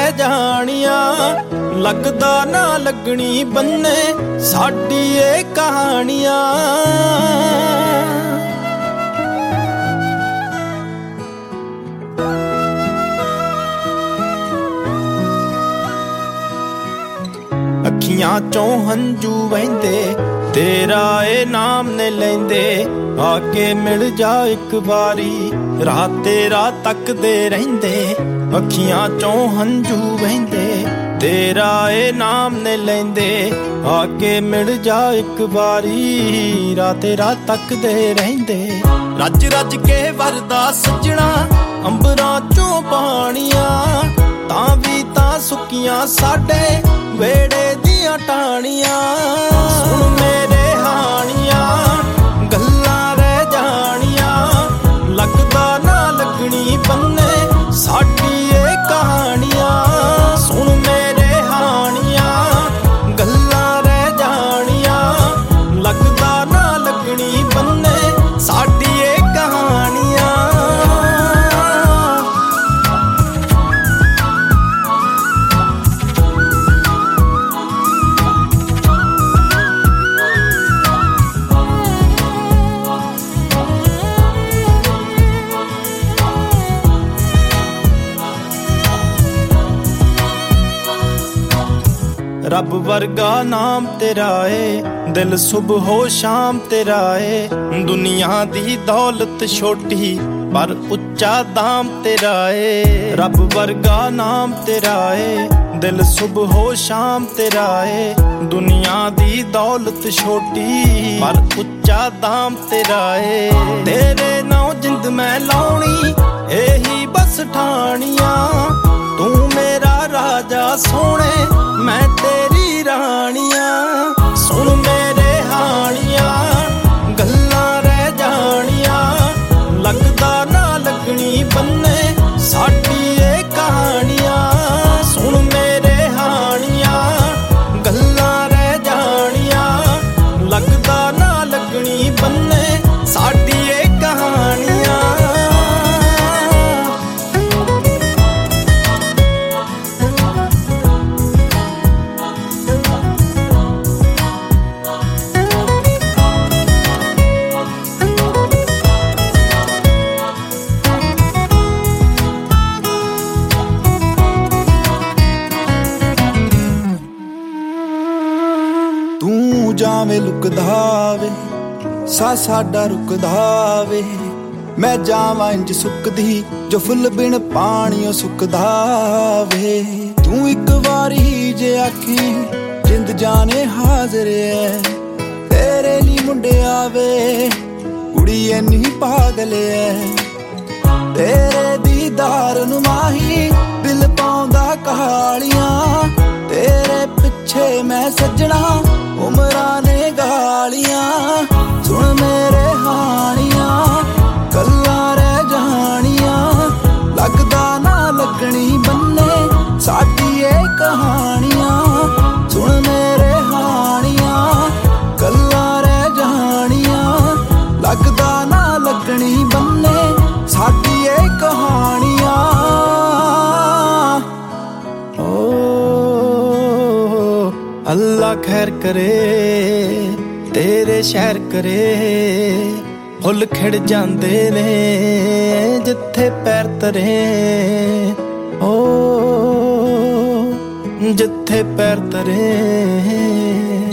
ਰਹਿ ਜਾਣੀਆਂ, ਲੱਗਦਾ ਨਾ ਲੱਗਣੀ ਬੰਨੇ ਸਾਡੀ ਇਹ ਕਹਾਣੀਆਂ। ਅੱਖੀਆਂ ਚੋਂ ਹੰਝੂ ਵਹਿੰਦੇ ਤੇਰਾ ਇਹ ਨਾਮ ਨੇ ਲੈਂਦੇ, ਆ ਕੇ ਮਿਲ ਜਾ ਇੱਕ ਵਾਰੀ ਰਾਤ ਤੇਰਾ ਤੱਕਦੇ ਰਹਿੰਦੇ। ਅੱਖੀਆਂ ਚੋਂ ਹੰਝੂ ਵਹਿੰਦੇ ਤੇਰਾ ਇਹ ਨਾਮ ਨੇ ਲੈਂਦੇ, ਆ ਕੇ ਮਿਲ ਜਾ ਇੱਕ ਵਾਰੀ ਰਾਤ ਤੇਰਾ ਤੱਕਦੇ ਰਹਿੰਦੇ। ਰੱਜ ਰੱਜ ਕੇ ਵਰਦਾ ਸੱਜਣਾ ਅੰਬਰਾਂ ਚੋਂ ਪਾਣੀਆਂ, ਤਾਂ ਵੀ ਤਾਂ ਸੁੱਕੀਆਂ ਸਾਡੇ ਵੇੜੇ ਦੀਆਂ ਟਾਹਣੀਆਂ। ਸੁਣ ਮੇਰੇ ਹਾਣੀਆਂ ਗੱਲਾਂ ਰਹਿ ਜਾਣੀਆਂ, ਲੱਗਦਾ ਨਾ ਲੱਗਣੀ ਬੰਨੇ ਸਾਡੀ ਇਹ ਕਹਾਣੀਆਂ। ਸੁਣ ਮੇਰੇ ਹਾਣੀਆਂ ਗੱਲਾਂ ਰਹਿ ਜਾਣੀਆਂ, ਲੱਗਦਾ ਨਾ ਲੱਗਣੀ ਬੰਨੇ ਸਾਡੀ ਇਹ ਕਹਾਣੀਆਂ। ਰੱਬ ਵਰਗਾ ਨਾਮ ਤੇਰਾ ਏ, ਦਿਲ ਸੁਬਹੋ ਸ਼ਾਮ ਤੇਰਾ ਏ। ਦੁਨੀਆ ਦੀ ਦੌਲਤ ਛੋਟੀ ਪਰ ਉੱਚਾ ਦਾਮ ਤੇਰਾ ਏ। ਰੱਬ ਵਰਗਾ ਨਾਮ ਤੇਰਾ ਏ, ਦਿਲ ਸੁਬਹੋ ਸ਼ਾਮ ਤੇਰਾ ਏ। ਦੁਨੀਆ ਦੀ ਦੌਲਤ ਛੋਟੀ ਪਰ ਉੱਚਾ ਦਾਮ ਤੇਰਾ ਏ। ਤੇਰੇ ਨਾਲੋਂ ਜਿੰਦ ਮੈਂ ਲਾਉਣੀ ਇਹੀ ਬਸ ਠਾਣੀਆਂ, ਤੂੰ ਮੇਰਾ ਰਾਜਾ ਸੋਹਣੇ ਮੈਂ ਤੇਰੀ ਰਾਣੀਆਂ। ਸੁਣ ਮੇਰੇ ਹਾਣੀਆਂ ਗੱਲਾਂ ਰਹਿ ਜਾਣੀਆਂ, ਲੱਗਦਾ ਨਾ ਲੱਗਣੀ ਬੰਨੇ ਸਾਡੀ ਇਹ ਕਹਾਣੀਆਂ। ਸੁਣ ਮੇਰੇ ਹਾਣੀਆਂ ਗੱਲਾਂ ਰਹਿ ਜਾਣੀਆਂ, ਲੱਗਦਾ ਨਾ ਲੱਗਣੀ ਬੰਨੇ ਸਾਡੀ ਇਹ ਕਹਾਣੀਆਂ। ਤੂੰ ਜਾਵੇਂ ਲੁਕਦਾ ਵੇ ਸਾ ਸਾਡਾ ਰੁਕਦਾ ਵੇ, ਮੈਂ ਜਾਵਾਂ ਇੰਜ ਸੁੱਕਦੀ ਜੋ ਫੁੱਲ ਬਿਨ ਪਾਣੀਓ ਸੁੱਕਦਾ ਵੇ। ਤੂੰ ਇੱਕ ਵਾਰੀ ਜੇ ਆਖੀ ਜਿੰਦ ਜਾਣੇ ਹਾਜ਼ਰ ਐ, ਤੇਰੇ ਲਈ ਮੁੰਡਿਆ ਵੇ ਕੁੜੀ ਐਨੀ ਪਾਗਲ ਐ। ਤੇਰੇ ਦੀਦਾਰ ਨੂੰ ਮਾਹੀ ਦਿਲ ਪਾਉਂਦਾ ਕਹਾਲੀਆਂ, ਤੇਰੇ ਪਿੱਛੇ ਮੈਂ ਸੱਜਣਾ ਉਮਰਾਂ ਨੇ ਗਾਲੀਆਂ। ਸੁਣ ਮੇਰੇ ਹਾਣੀਆਂ ਗੱਲਾਂ ਰਹਿ ਜਾਣੀਆਂ, ਲੱਗਦਾ ਨਾ ਲੱਗਣੀ ਬੰਨੇ ਸਾਡੀ ਇਹ ਕਹਾਣੀਆਂ। ਸੁਣ ਮੇਰੇ ਹਾਣੀਆਂ ਗੱਲਾਂ ਰਹਿ ਜਾਣੀਆਂ, ਲੱਗਦਾ ਨਾ ਲੱਗਣੀ ਬੰਨੇ ਸਾਡੀ ਇਹ ਕਹਾਣੀਆਂ। ਅੱਲਾ ਖੈਰ ਕਰੇ ਤੇਰੇ ਸ਼ਹਿਰ ਕਰੇ, ਫੁੱਲ ਖਿੜ ਜਾਂਦੇ ਨੇ ਜਿੱਥੇ ਪੈਰ ਤਰੇ। ਓ ਜਿੱਥੇ ਪੈਰ ਤਰੇ।